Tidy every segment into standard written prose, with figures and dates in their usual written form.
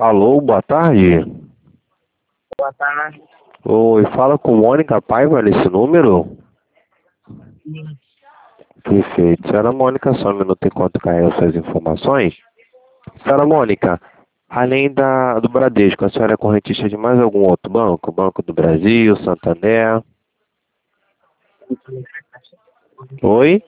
Alô, boa tarde. Boa tarde. Oi, fala com Mônica Paiva nesse número? Sim. Perfeito. Senhora Mônica, só um minuto enquanto carrega suas informações. Senhora Mônica, além do Bradesco, a senhora é correntista de mais algum outro banco? Banco do Brasil, Santander? Oi?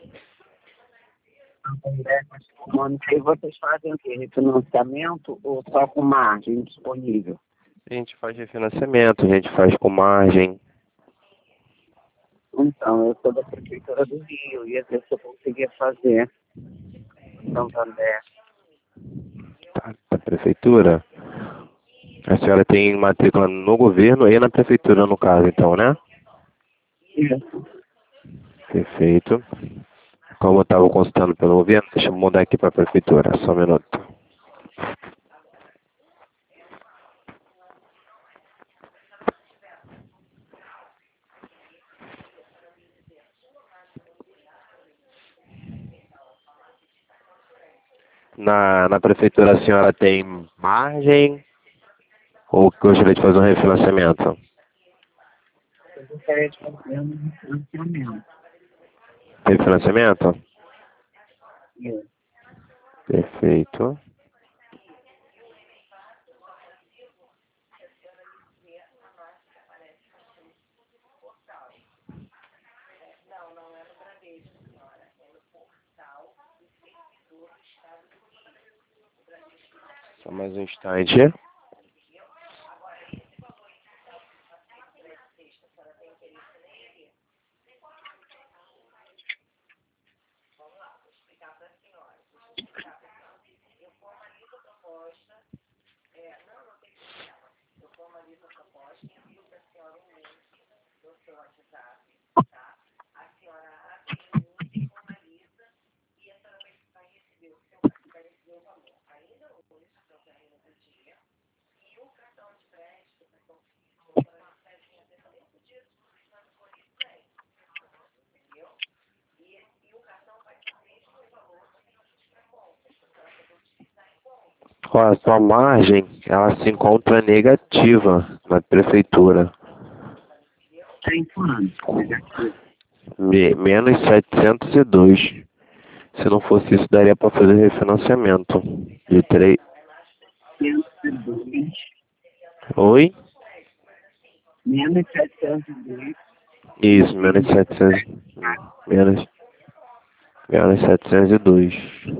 Mônica, e vocês fazem o quê? Refinanciamento ou só com margem disponível? A gente faz refinanciamento, a gente faz com margem. Então, eu sou da Prefeitura do Rio e às vezes eu conseguia fazer Santander. Tá, da prefeitura? A senhora tem matrícula no governo e na prefeitura, no caso, então, né? Isso. Perfeito. Como eu estava consultando pelo governo, deixa eu mudar aqui para a prefeitura, só um minuto. Na prefeitura a senhora tem margem ou gostaria de fazer um refinanciamento? Eu gostaria de fazer um refinanciamento. Refinanciamento? Isso. Perfeito. Só mais um instante. Ó, a sua margem, ela se encontra negativa na prefeitura. Tem quanto? Negativo. Menos 702. Se não fosse isso, daria para fazer refinanciamento. De 3. 702. Oi? Menos 702. Isso, menos 700. Menos, menos 702.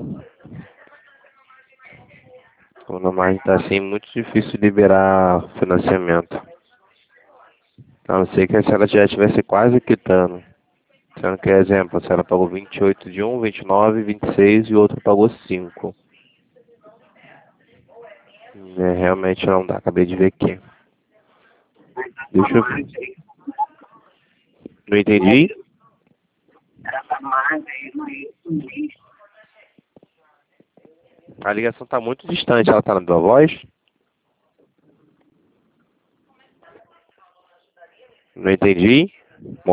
Quando a margem está assim, muito difícil liberar financiamento. A não ser que a senhora já estivesse quase quitando. Sendo que, exemplo, a senhora pagou 28 de um, 29, 26 e o outro pagou 5. Realmente não dá, acabei de ver aqui. Deixa eu ver. Não entendi? Essa margem não é isso mesmo. A ligação está muito distante, ela está na tua voz? Não entendi?